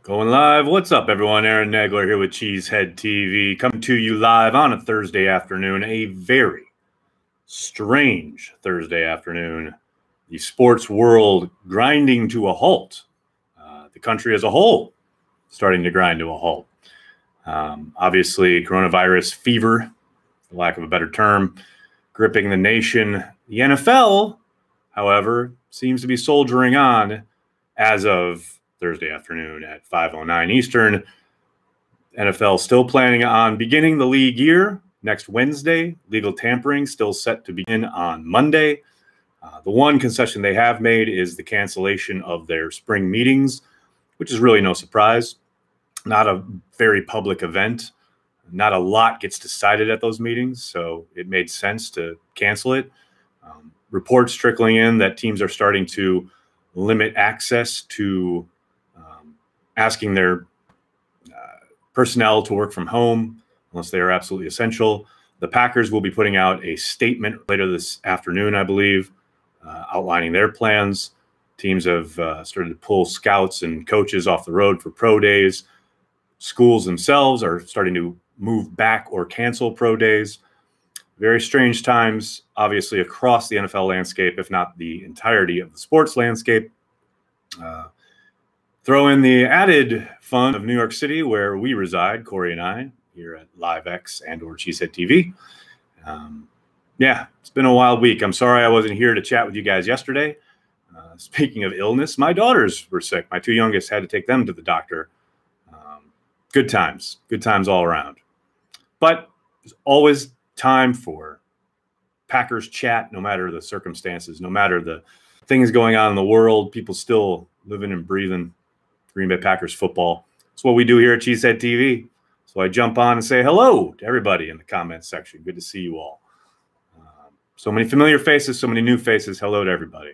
Going live. What's up, everyone? Aaron Nagler here with Cheesehead TV, coming to you live on a Thursday afternoon, a very strange Thursday afternoon. The sports world grinding to a halt. The country as a whole starting to grind to a halt. Obviously, coronavirus fever, for lack of a better term, gripping the nation. The NFL, however, seems to be soldiering on as of Thursday afternoon at 5:09 Eastern. NFL still planning on beginning the league year next Wednesday. Legal tampering still set to begin on Monday. The one concession they have made is the cancellation of their spring meetings, which is really no surprise. Not a very public event. Not a lot gets decided at those meetings, so it made sense to cancel it. Reports trickling in that teams are starting to limit access to asking their personnel to work from home unless they are absolutely essential. The Packers will be putting out a statement later this afternoon, I believe, outlining their plans. Teams have started to pull scouts and coaches off the road for pro days. Schools themselves are starting to move back or cancel pro days. Very strange times, obviously, across the NFL landscape, if not the entirety of the sports landscape. Throw in the added fun of New York City, where we reside, Corey and I, here at LiveX and or Cheesehead TV. Yeah, it's been a wild week. I'm sorry I wasn't here to chat with you guys yesterday. Speaking of illness, my daughters were sick. My two youngest had to take them to the doctor. Good times all around. But there's always time for Packers chat, no matter the circumstances, no matter the things going on in the world. People still living and breathing Green Bay Packers football. That's what we do here at Cheesehead TV. So I jump on and say hello to everybody in the comments section. Good to see you all. So many familiar faces, so many new faces. Hello to everybody.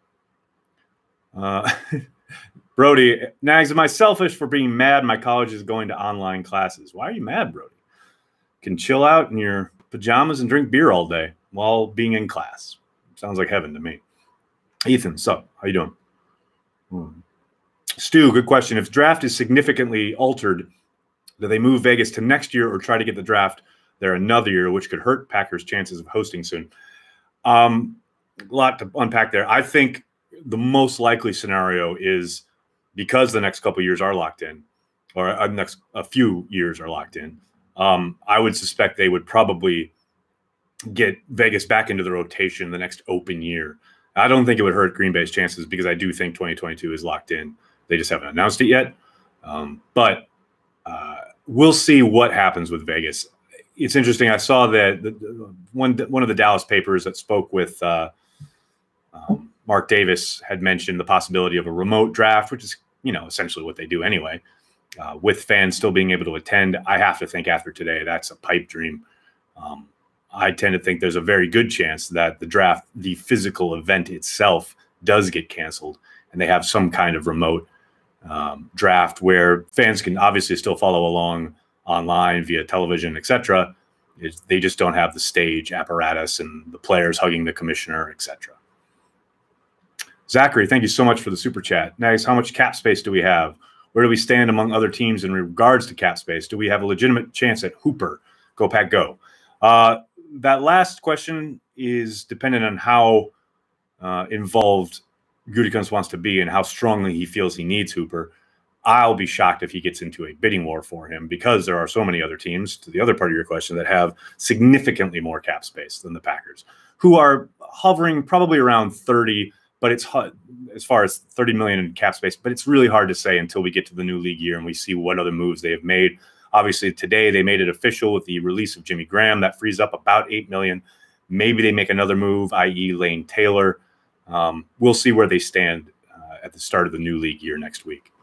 Brody, Nags, am I selfish for being mad my college is going to online classes? Why are you mad, Brody? Can chill out in your pajamas and drink beer all day while being in class. Sounds like heaven to me. Ethan, sup? How you doing? Stu, good question. If draft is significantly altered, do they move Vegas to next year or try to get the draft there another year, which could hurt Packers' chances of hosting soon? A lot to unpack there. I think the most likely scenario is because the next couple of years are locked in, or a few years are locked in. I would suspect they would probably get Vegas back into the rotation the next open year. I don't think it would hurt Green Bay's chances because I do think 2022 is locked in. They just haven't announced it yet. But we'll see what happens with Vegas. It's interesting. I saw that one of the Dallas papers that spoke with Mark Davis had mentioned the possibility of a remote draft, which is, essentially what they do anyway, with fans still being able to attend. I have to think after today, that's a pipe dream. I tend to think there's a very good chance that the draft, the physical event itself, does get canceled, and they have some kind of remote draft where fans can obviously still follow along online via television, etc. They just don't have the stage apparatus and the players hugging the commissioner, etc. Zachary, thank you so much for the super chat. Next, how much cap space do we have? Where do we stand among other teams in regards to cap space? Do we have a legitimate chance at Hooper? Go Pack, go. That last question is dependent on how involved Gutekunst wants to be and how strongly he feels he needs Hooper. I'll be shocked if he gets into a bidding war for him because there are so many other teams, to the other part of your question, that have significantly more cap space than the Packers, who are hovering probably around 30, but it's as far as 30 million in cap space, but it's really hard to say until we get to the new league year and we see what other moves they have made. Obviously, today they made it official with the release of Jimmy Graham. That frees up about $8 million. Maybe they make another move, i.e. Lane Taylor. We'll see where they stand at the start of the new league year next week.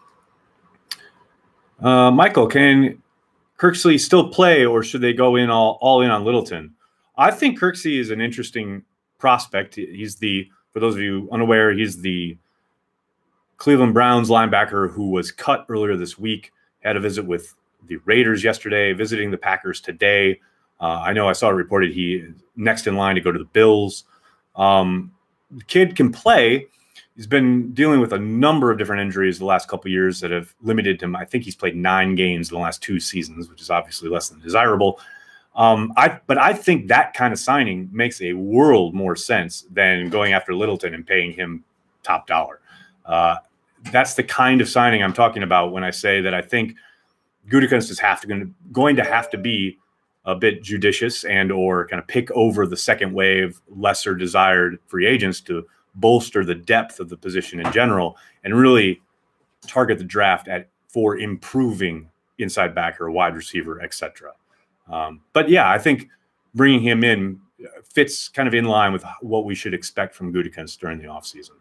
Michael, can Kirksey still play, or should they go in all in on Littleton? I think Kirksey is an interesting prospect. He's for those of you unaware, he's the Cleveland Browns linebacker who was cut earlier this week. Had a visit with the Raiders yesterday, visiting the Packers today. I know I saw it reported he is next in line to go to the Bills. The kid can play. He's been dealing with a number of different injuries the last couple of years that have limited him. I think he's played 9 games in the last 2 seasons, which is obviously less than desirable. But I think that kind of signing makes a world more sense than going after Littleton and paying him top dollar. That's the kind of signing I'm talking about when I say that I think Gutekunst is going to have to be a bit judicious and or kind of pick over the second wave, lesser desired free agents to bolster the depth of the position in general and really target the draft for improving inside backer, wide receiver, etc. But yeah, I think bringing him in fits kind of in line with what we should expect from Gutekunst during the offseason.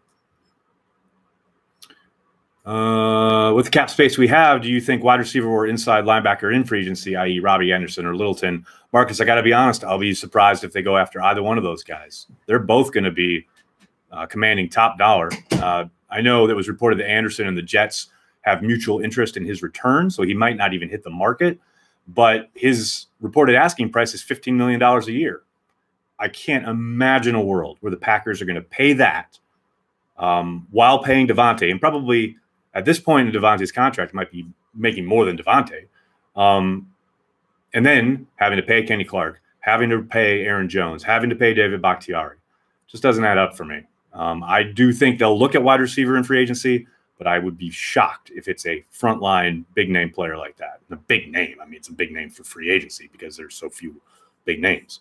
With the cap space we have, do you think wide receiver or inside linebacker in free agency, i.e. Robbie Anderson or Littleton? Marcus, I got to be honest, I'll be surprised if they go after either one of those guys. They're both going to be commanding top dollar. I know that was reported that Anderson and the Jets have mutual interest in his return, so he might not even hit the market. But his reported asking price is $15 million a year. I can't imagine a world where the Packers are going to pay that while paying Davante, and probably at this point in Davante's contract might be making more than Davante, and then having to pay Kenny Clark, having to pay Aaron Jones, having to pay David Bakhtiari. Just doesn't add up for me. I do think they'll look at wide receiver in free agency, but I would be shocked if it's a frontline big name player like that. A big name. I mean, it's a big name for free agency because there's so few big names.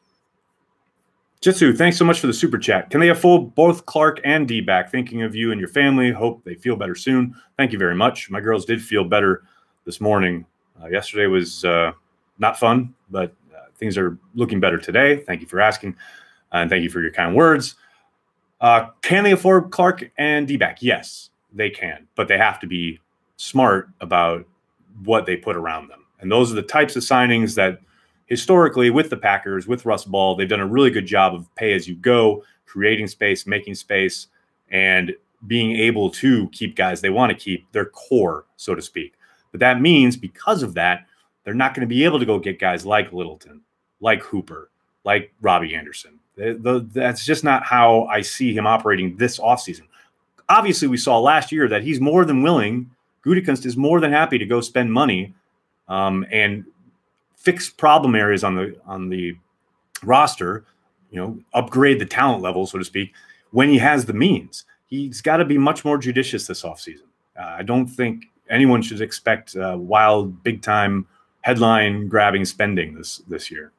Jitsu, thanks so much for the super chat. Can they afford both Clark and D-back? Thinking of you and your family. Hope they feel better soon. Thank you very much. My girls did feel better this morning. Yesterday was not fun, but things are looking better today. Thank you for asking, and thank you for your kind words. Can they afford Clark and D-back? Yes, they can, but they have to be smart about what they put around them. And those are the types of signings that historically with the Packers, with Russ Ball, they've done a really good job of pay as you go, creating space, making space, and being able to keep guys they want to keep, their core, so to speak. But that means because of that, they're not going to be able to go get guys like Littleton, like Hooper, like Robbie Anderson. That's just not how I see him operating this offseason. Obviously, we saw last year that he's more than willing. Gutekunst is more than happy to go spend money and fix problem areas on the roster, upgrade the talent level, so to speak, when he has the means. He's got to be much more judicious this offseason. I don't think anyone should expect wild, big-time, headline-grabbing spending this year.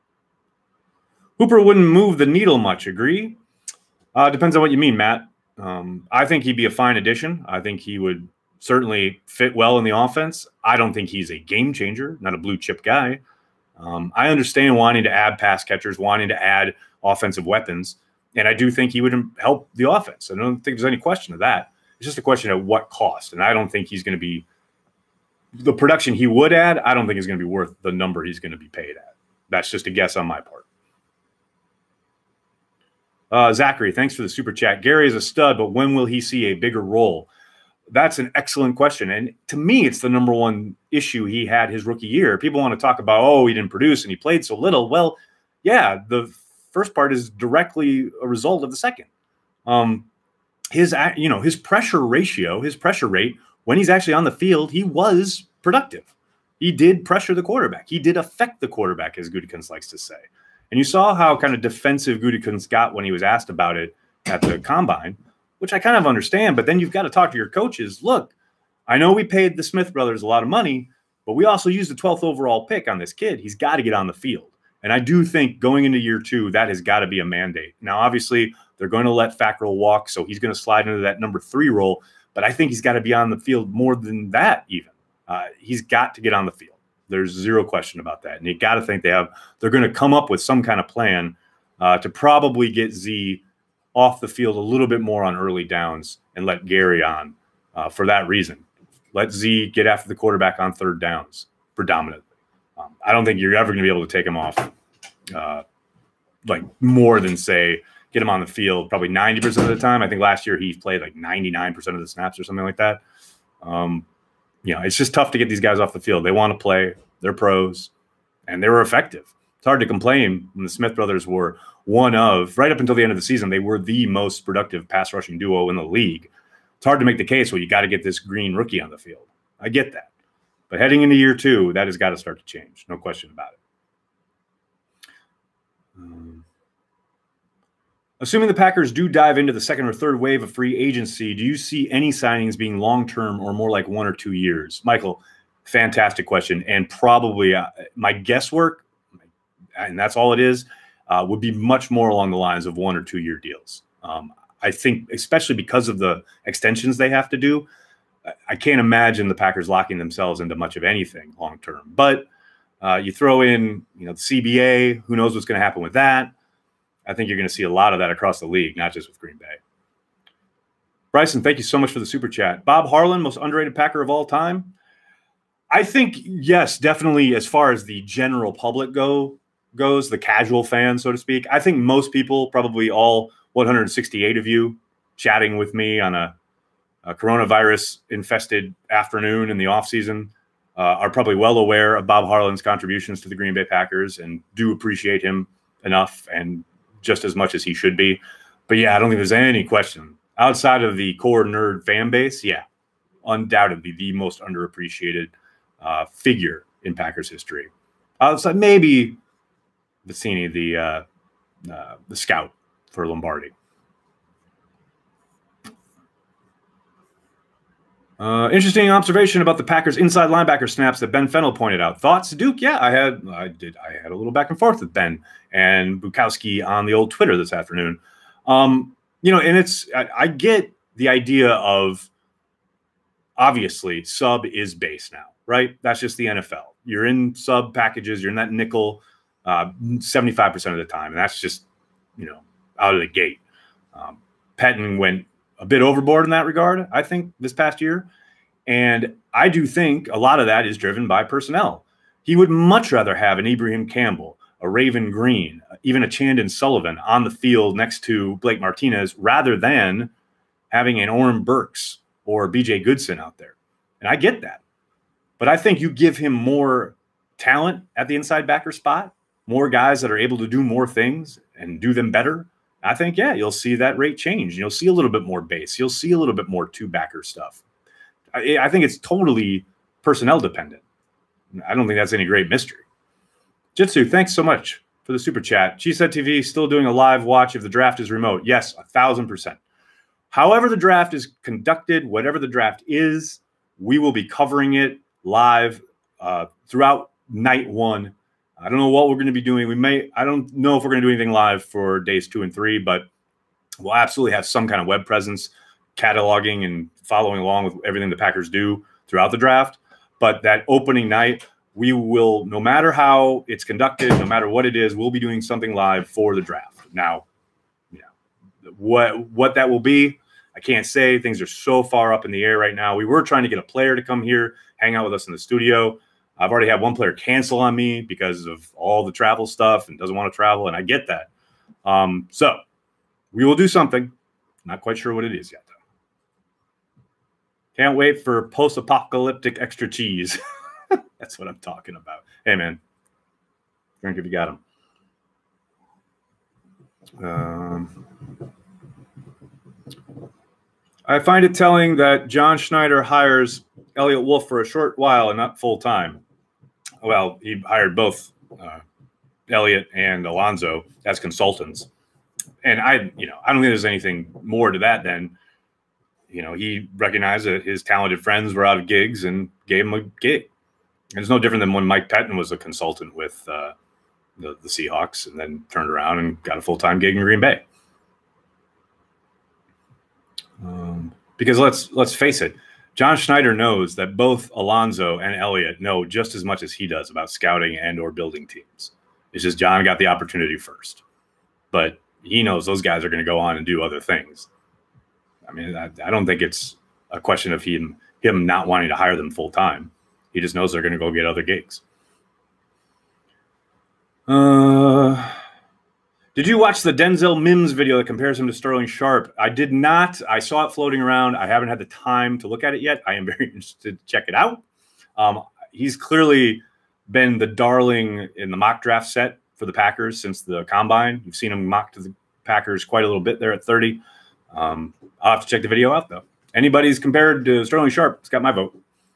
Hooper wouldn't move the needle much, agree? Depends on what you mean, Matt. I think he'd be a fine addition. I think he would certainly fit well in the offense. I don't think he's a game changer, not a blue chip guy. I understand wanting to add pass catchers, wanting to add offensive weapons, and I do think he would help the offense. I don't think there's any question of that. It's just a question of what cost, and I don't think he's going to be the production he would add. I don't think is going to be worth the number he's going to be paid at. That's just a guess on my part. Zachary, thanks for the super chat. Gary is a stud, but when will he see a bigger role? That's an excellent question. And to me, it's the number one issue he had his rookie year. People want to talk about, oh, he didn't produce and he played so little. Well, yeah, the first part is directly a result of the second. His pressure ratio, his pressure rate, when he's actually on the field, he was productive. He did pressure the quarterback. He did affect the quarterback, as Gutekunst likes to say. And you saw how kind of defensive Gutekunst got when he was asked about it at the combine, which I kind of understand. But then you've got to talk to your coaches. Look, I know we paid the Smith brothers a lot of money, but we also used the 12th overall pick on this kid. He's got to get on the field. And I do think going into year 2, that has got to be a mandate. Now, obviously, they're going to let Fackrell walk, so he's going to slide into that number 3 role. But I think he's got to be on the field more than that even. He's got to get on the field. There's zero question about that. And you got to think they're going to come up with some kind of plan to probably get Z off the field a little bit more on early downs and let Gary on for that reason. Let Z get after the quarterback on third downs predominantly. I don't think you're ever going to be able to take him off like more than, say, get him on the field probably 90% of the time. I think last year he played like 99% of the snaps or something like that. It's just tough to get these guys off the field. They want to play. They're pros, and they were effective. It's hard to complain when the Smith brothers were one of, right up until the end of the season, they were the most productive pass rushing duo in the league. It's hard to make the case, well, you got to get this green rookie on the field. I get that. But heading into year 2, that has got to start to change. No question about it. Assuming the Packers do dive into the second or third wave of free agency, do you see any signings being long-term or more like 1 or 2 years? Michael, fantastic question. And probably my guesswork, and that's all it is, would be much more along the lines of 1 or 2 year deals. I think, especially because of the extensions they have to do, I can't imagine the Packers locking themselves into much of anything long term. But you throw in, the CBA, who knows what's going to happen with that? I think you're going to see a lot of that across the league, not just with Green Bay. Bryson, thank you so much for the super chat. Bob Harlan, most underrated Packer of all time. I think, yes, definitely as far as the general public goes, the casual fan, so to speak. I think most people, probably all 168 of you chatting with me on a coronavirus-infested afternoon in the offseason, are probably well aware of Bob Harlan's contributions to the Green Bay Packers and do appreciate him enough and just as much as he should be. But, yeah, I don't think there's any question. Outside of the core nerd fan base, yeah, undoubtedly the most underappreciated figure in Packers history. Outside maybe Vicini, the scout for Lombardi. Interesting observation about the Packers inside linebacker snaps that Ben Fennell pointed out. Thoughts, Duke? Yeah, I had a little back and forth with Ben and Bukowski on the old Twitter this afternoon. And I get the idea of, obviously sub is base now, right? That's just the NFL. You're in sub packages, you're in that nickel 75% of the time, and that's just out of the gate. Pettine went a bit overboard in that regard, I think, this past year. And I do think a lot of that is driven by personnel. He would much rather have an Ibrahim Campbell, a Raven Green, even a Chandon Sullivan on the field next to Blake Martinez rather than having an Oren Burks or BJ Goodson out there. And I get that. But I think you give him more talent at the inside backer spot, more guys that are able to do more things and do them better. I think, yeah, you'll see that rate change. You'll see a little bit more base. You'll see a little bit more two-backer stuff. I think it's totally personnel dependent. I don't think that's any great mystery. Jitsu, thanks so much for the super chat. Cheesehead TV still doing a live watch if the draft is remote. Yes, 1,000%. However the draft is conducted, whatever the draft is, we will be covering it live throughout night 1. I don't know what we're going to be doing. I don't know if we're going to do anything live for days 2 and 3, but we'll absolutely have some kind of web presence, cataloging and following along with everything the Packers do throughout the draft. But that opening night, we will, no matter how it's conducted, no matter what it is, we'll be doing something live for the draft. Now, what that will be, I can't say. Things are so far up in the air right now. We were trying to get a player to come here, hang out with us in the studio. I've already had one player cancel on me because of all the travel stuff and doesn't want to travel, and I get that. So we will do something. Not quite sure what it is yet, though. Can't wait for post-apocalyptic extra cheese. That's what I'm talking about. Hey, man. Drink if you got them. I find it telling that John Schneider hires Elliot Wolf for a short while and not full time. Well, he hired both Elliot and Alonzo as consultants, and I don't think there's anything more to that than, he recognized that his talented friends were out of gigs and gave him a gig. And it's no different than when Mike Pettine was a consultant with the Seahawks and then turned around and got a full time gig in Green Bay. Because let's face it, John Schneider knows that both Alonzo and Elliott know just as much as he does about scouting and or building teams. It's just John got the opportunity first. But he knows those guys are going to go on and do other things. I mean, I don't think it's a question of him not wanting to hire them full time. He just knows they're going to go get other gigs. Did you watch the Denzel Mims video that compares him to Sterling Sharp? I did not. I saw it floating around. I haven't had the time to look at it yet. I am very interested to check it out. He's clearly been the darling in the mock draft set for the Packers since the combine. You've seen him mock to the Packers quite a little bit there at 30. I'll have to check the video out, though. Anybody's compared to Sterling Sharp, it's got my vote.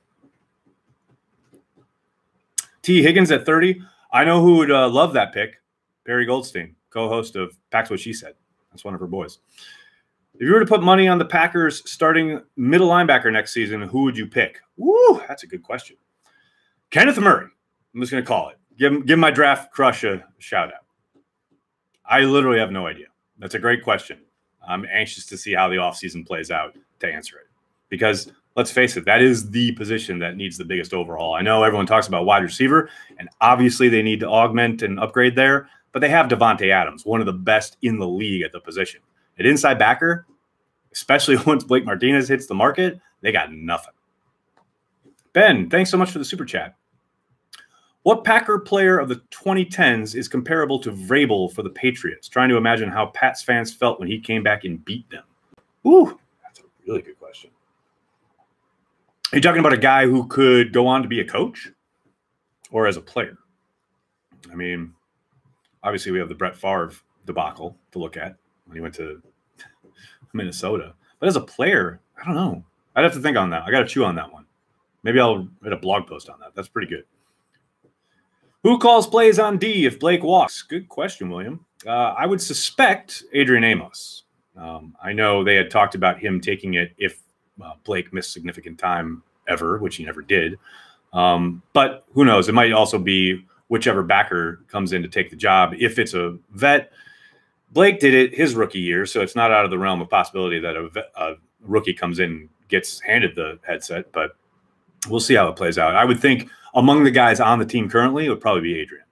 T. Higgins at 30. I know who would love that pick. Barry Goldstein, co-host of Pack's What She Said. That's one of her boys. If you were to put money on the Packers starting middle linebacker next season, who would you pick? Woo, that's a good question. Kenneth Murray. I'm just going to call it. Give my draft crush a shout out. I literally have no idea. That's a great question. I'm anxious to see how the offseason plays out to answer it. Because let's face it, that is the position that needs the biggest overhaul. I know everyone talks about wide receiver, and obviously they need to augment and upgrade there, but they have Devontae Adams, one of the best in the league at the position. At inside backer, especially once Blake Martinez hits the market, they got nothing. Ben, thanks so much for the super chat. What Packer player of the 2010s is comparable to Vrabel for the Patriots? Trying to imagine how Pats fans felt when he came back and beat them. Ooh, that's a really good question. Are you talking about a guy who could go on to be a coach or as a player? I mean, obviously we have the Brett Favre debacle to look at when he went to Minnesota. But as a player, I don't know. I'd have to think on that. I got to chew on that one. Maybe I'll write a blog post on that. That's pretty good. Who calls plays on D if Blake walks? Good question, William. I would suspect Adrian Amos. I know they had talked about him taking it if Blake missed significant time ever, which he never did. But who knows? It might also be whichever backer comes in to take the job. If it's a vet, Blake did it his rookie year, so it's not out of the realm of possibility that a rookie comes in and gets handed the headset, but we'll see how it plays out. I would think among the guys on the team currently, it would probably be Adrian.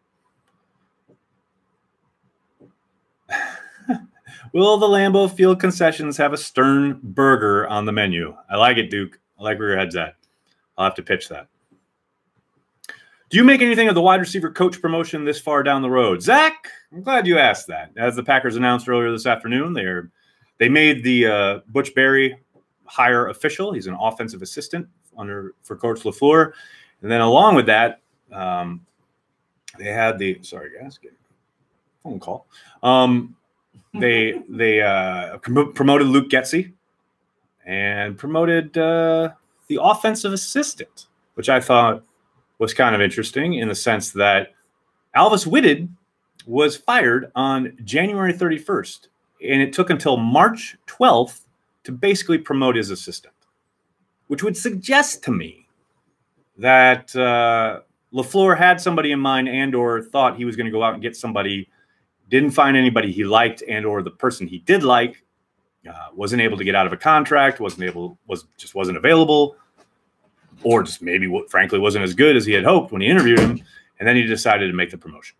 Will the Lambeau Field concessions have a Stern burger on the menu? I like it, Duke. I like where your head's at. I'll have to pitch that. Do you make anything of the wide receiver coach promotion this far down the road? Zach, I'm glad you asked that. As the Packers announced earlier this afternoon, they made the Butch Berry hire official. He's an offensive assistant for Coach LaFleur. And then along with that, they had the – sorry, guys, get a phone call. They promoted Luke Getsy and promoted the offensive assistant, which I thought was kind of interesting in the sense that Alvis Whitted was fired on January 31st, and it took until March 12th to basically promote his assistant, which would suggest to me that LaFleur had somebody in mind and or thought he was going to go out and get somebody, didn't find anybody he liked, and or the person he did like wasn't able to get out of a contract, just wasn't available, or just maybe frankly wasn't as good as he had hoped when he interviewed him, and then he decided to make the promotion.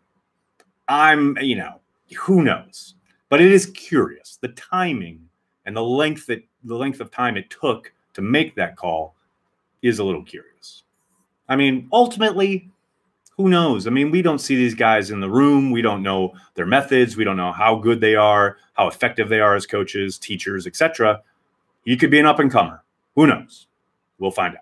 Who knows? But it is curious. The timing and the length of time it took to make that call is a little curious. I mean, ultimately, who knows? I mean, we don't see these guys in the room. We don't know their methods. We don't know how good they are, how effective they are as coaches, teachers, etc. He could be an up-and-comer. Who knows? We'll find out.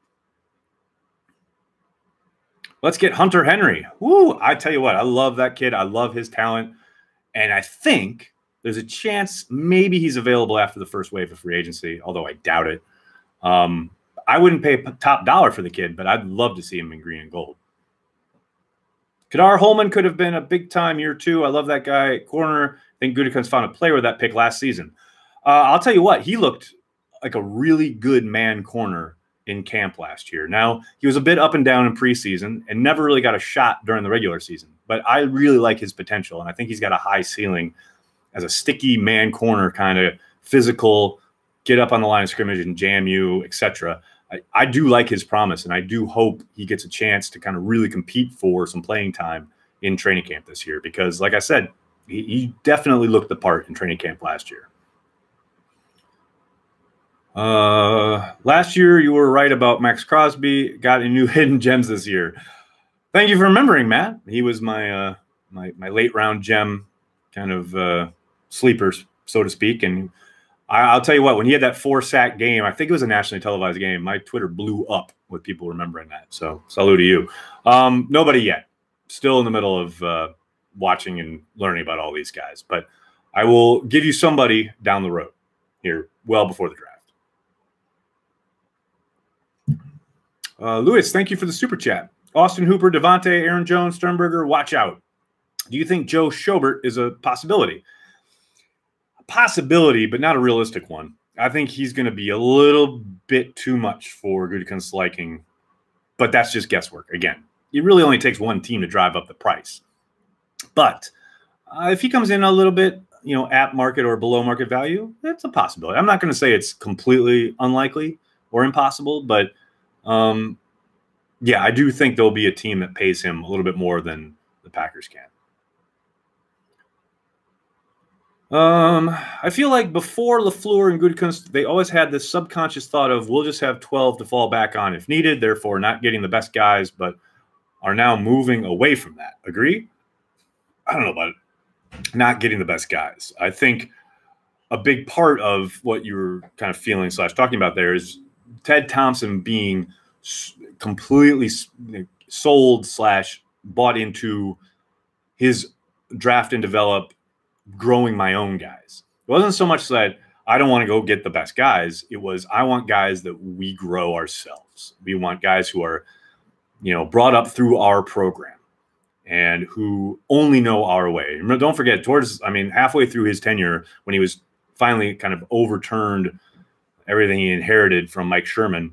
Let's get Hunter Henry. Woo! I tell you what, I love that kid. I love his talent. And I think there's a chance maybe he's available after the first wave of free agency, although I doubt it. I wouldn't pay top dollar for the kid, but I'd love to see him in green and gold. Kadar Holman could have been a big-time year two. I love that guy at corner. I think Gutekunst found a player with that pick last season. I'll tell you what, he looked like a really good man corner in camp last year. Now, he was a bit up and down in preseason and never really got a shot during the regular season. But I really like his potential, and I think he's got a high ceiling as a sticky man corner, kind of physical, get up on the line of scrimmage and jam you, etc. I do like his promise, and I do hope he gets a chance to kind of really compete for some playing time in training camp this year because, like I said, he definitely looked the part in training camp last year. Last year, you were right about Max Crosby. Got a new hidden gems this year. Thank you for remembering, Matt. He was my my late round gem kind of sleeper, so to speak. And I'll tell you what, when he had that 4-sack game, I think it was a nationally televised game, my Twitter blew up with people remembering that. So salute to you. Nobody yet. Still in the middle of watching and learning about all these guys. But I will give you somebody down the road here, well before the draft. Lewis, thank you for the super chat. Austin Hooper, Devontae, Aaron Jones, Sternberger, watch out. Do you think Joe Schobert is a possibility? A possibility, but not a realistic one. I think he's going to be a little bit too much for Gutekunst's liking, but that's just guesswork. Again, it really only takes one team to drive up the price. But if he comes in a little bit, at market or below market value, that's a possibility. I'm not going to say it's completely unlikely or impossible, but yeah, I do think there'll be a team that pays him a little bit more than the Packers can. I feel like before LaFleur and Gutekunst, they always had this subconscious thought of we'll just have 12 to fall back on if needed, therefore not getting the best guys, but are now moving away from that. Agree? I don't know about it. Not getting the best guys. I think a big part of what you're kind of feeling / talking about there is Ted Thompson being completely sold / bought into his draft and develop, growing my own guys. It wasn't so much that I don't want to go get the best guys. It was I want guys that we grow ourselves. We want guys who are, brought up through our program and who only know our way. Don't forget, halfway through his tenure, when he was finally kind of overturned everything he inherited from Mike Sherman,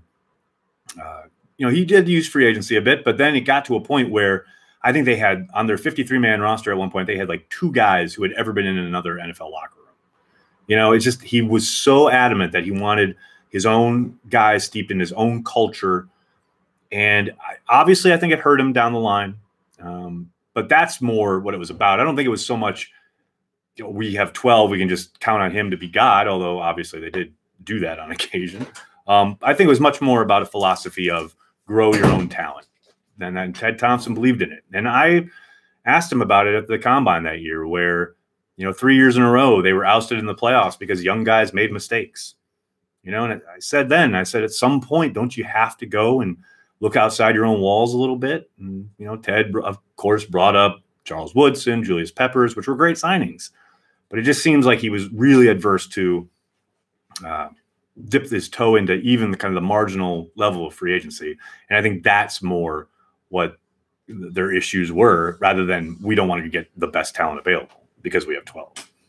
he did use free agency a bit, but then it got to a point where I think they had on their 53-man roster at one point, they had like 2 guys who had ever been in another NFL locker room. It's just he was so adamant that he wanted his own guys steeped in his own culture. And obviously, I think it hurt him down the line. But that's more what it was about. I don't think it was so much we have 12, we can just count on him to be God, although obviously they did do that on occasion. I think it was much more about a philosophy of grow your own talent. And then Ted Thompson believed in it. And I asked him about it at the Combine that year where, 3 years in a row, they were ousted in the playoffs because young guys made mistakes. And I said at some point, don't you have to go and look outside your own walls a little bit? And, Ted, of course, brought up Charles Woodson, Julius Peppers, which were great signings. But it just seems like he was really adverse to dip his toe into even the kind of the marginal level of free agency. And I think that's more what their issues were, rather than we don't want to get the best talent available because we have 12.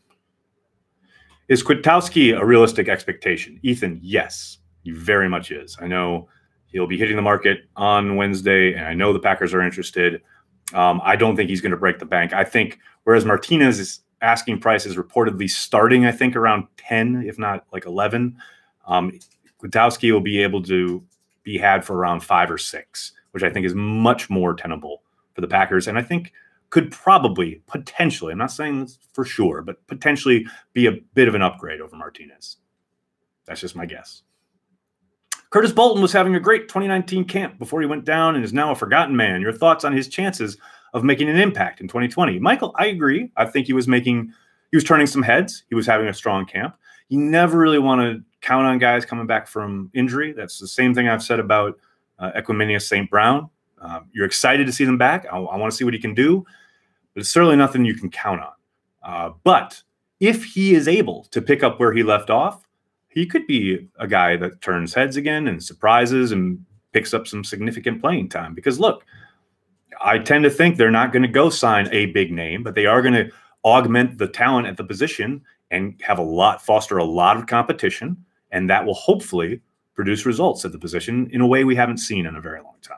Is Kwiatkowski a realistic expectation? Ethan, yes, he very much is. I know he'll be hitting the market on Wednesday, and I know the Packers are interested. I don't think he's going to break the bank. I think whereas Martinez's asking price is reportedly starting, I think, around 10, if not like 11, Kwiatkowski will be able to be had for around 5 or 6, which I think is much more tenable for the Packers. And I think could probably, potentially, I'm not saying this for sure, but potentially be a bit of an upgrade over Martinez. That's just my guess. Curtis Bolton was having a great 2019 camp before he went down and is now a forgotten man. Your thoughts on his chances of making an impact in 2020? Michael, I agree. I think he was turning some heads. He was having a strong camp. You never really want to count on guys coming back from injury. That's the same thing I've said about Equanimeous St. Brown. You're excited to see them back. I want to see what he can do, but it's certainly nothing you can count on. But if he is able to pick up where he left off, he could be a guy that turns heads again and surprises and picks up some significant playing time. Because look, I tend to think they're not going to go sign a big name, but they are going to augment the talent at the position and foster a lot of competition. And that will hopefully produce results at the position in a way we haven't seen in a very long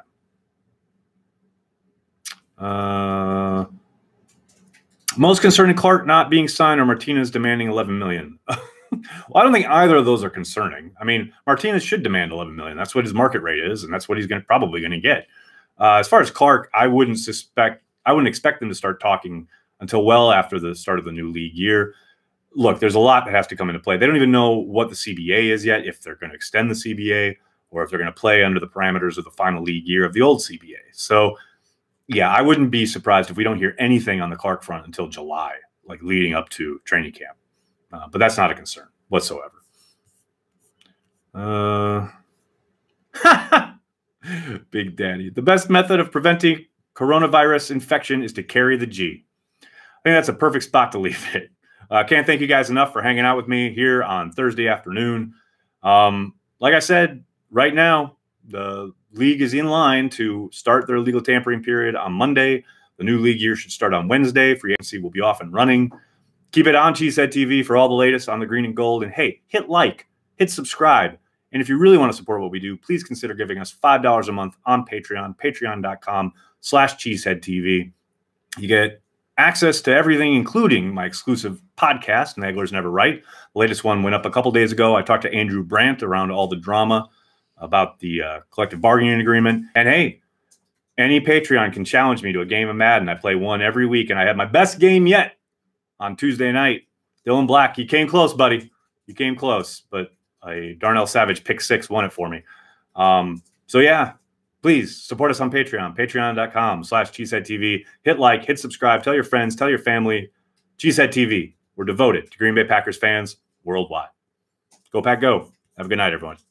time. Most concerning, Clark not being signed or Martinez demanding $11 million. Well, I don't think either of those are concerning. I mean, Martinez should demand $11 million. That's what his market rate is, and that's what he's probably going to get. As far as Clark, I wouldn't expect them to start talking until well after the start of the new league year. Look, there's a lot that has to come into play. They don't even know what the CBA is yet, if they're going to extend the CBA or if they're going to play under the parameters of the final league year of the old CBA. So, yeah, I wouldn't be surprised if we don't hear anything on the Clark front until July, like leading up to training camp. But that's not a concern whatsoever. Big Daddy. The best method of preventing coronavirus infection is to carry the G. think that's a perfect spot to leave it. Can't thank you guys enough for hanging out with me here on Thursday afternoon. Like I said, right now, the league is in line to start their legal tampering period on Monday. The new league year should start on Wednesday. Free agency will be off and running. Keep it on Cheesehead TV for all the latest on the green and gold. And hey, hit like, hit subscribe. And if you really want to support what we do, please consider giving us $5 a month on Patreon, patreon.com/CheeseheadTV. You get access to everything, including my exclusive podcast, Naglers Never Right. The latest one went up a couple days ago. I talked to Andrew Brandt around all the drama about the collective bargaining agreement. And hey, any Patreon can challenge me to a game of Madden. I play one every week, and I had my best game yet on Tuesday night. Dylan Black, you came close, buddy. You came close, but a Darnell Savage pick 6 won it for me. So yeah, please support us on Patreon, patreon.com/CheeseheadTV. Hit like, hit subscribe, tell your friends, tell your family. Cheesehead TV. We're devoted to Green Bay Packers fans worldwide. Go Pack Go. Have a good night, everyone.